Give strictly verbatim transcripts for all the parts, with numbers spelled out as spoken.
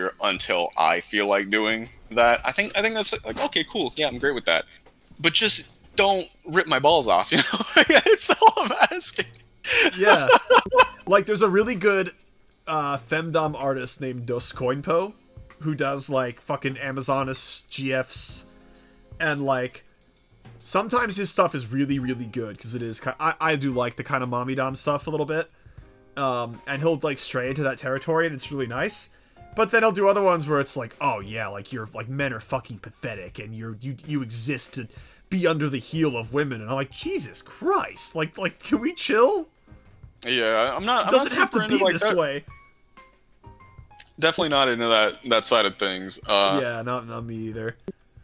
until I feel like doing that. I think I think that's like okay, cool, yeah, I'm great with that. But just don't rip my balls off, you know? Yeah, it's all I'm asking. Yeah, like there's a really good uh, femdom artist named Dos Coinpo who does like fucking Amazoness G Fs, and like sometimes his stuff is really really good because it is kind I I do like the kind of mommy dom stuff a little bit, um, and he'll like stray into that territory and it's really nice. But then he'll do other ones where it's like, oh yeah, like you're like men are fucking pathetic and you're you you exist to be under the heel of women, and I'm like, Jesus Christ, like like can we chill? Yeah, I'm not. It I'm doesn't not have to super be into, like, this that. way. Definitely not into that that side of things. Uh, Yeah, not not me either.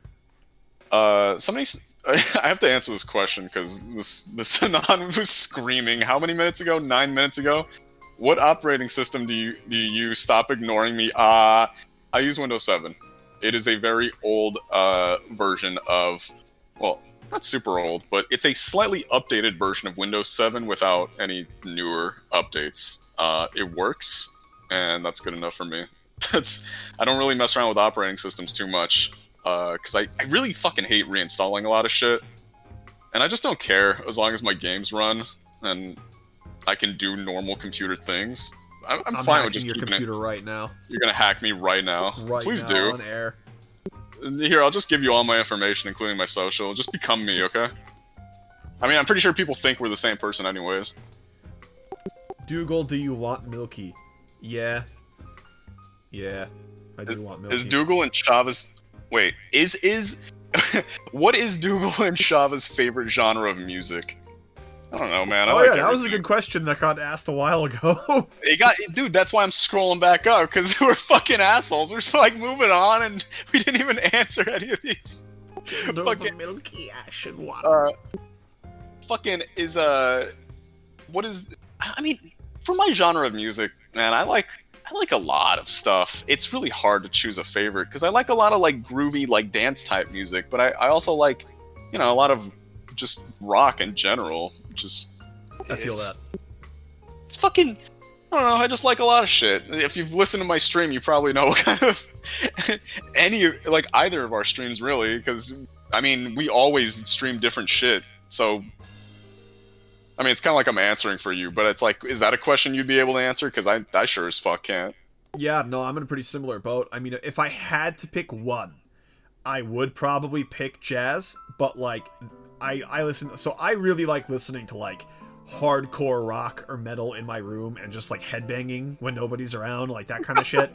Uh, somebody. I have to answer this question because this this anon was screaming. How many minutes ago? Nine minutes ago. What operating system do you do you use? Stop ignoring me. Uh, I use Windows seven. It is a very old uh, version of, well, not super old, but it's a slightly updated version of Windows seven without any newer updates. Uh, it works, and that's good enough for me. That's I don't really mess around with operating systems too much, because uh, I, I really fucking hate reinstalling a lot of shit. And I just don't care as long as my games run, and I can do normal computer things. I'm, I'm, I'm fine hacking with just your keeping computer it. right now. You're gonna hack me right now. Right Please now, do. on air. Here, I'll just give you all my information, including my social. Just become me, okay? I mean, I'm pretty sure people think we're the same person anyways. Dougal, do you want Milky? Yeah. Yeah. I do Is, want Milky. is Dougal and Chavez... Wait, is... is... what is Dougal and Chavez' favorite genre of music? I don't know, man. I oh like yeah, that was a everything. good question that got asked a while ago. It got, dude, that's why I'm scrolling back up, because we're fucking assholes. We're just, like, moving on, and we didn't even answer any of these. the, fucking, the Milky Ash and what? uh, fucking is, uh, what is, I mean, for my genre of music, man, I like, I like a lot of stuff. It's really hard to choose a favorite, because I like a lot of, like, groovy, like, dance-type music, but I, I also like, you know, a lot of just rock in general. Just, I feel it's, that. It's fucking, I don't know, I just like a lot of shit. If you've listened to my stream, you probably know what kind of, any, like, either of our streams, really, because, I mean, we always stream different shit, so, I mean, it's kind of like I'm answering for you, but it's like, is that a question you'd be able to answer? Because I, I sure as fuck can't. Yeah, no, I'm in a pretty similar boat. I mean, if I had to pick one, I would probably pick jazz, but, like, I, I listen, so I really like listening to, like, hardcore rock or metal in my room and just, like, headbanging when nobody's around, like, that kind of shit.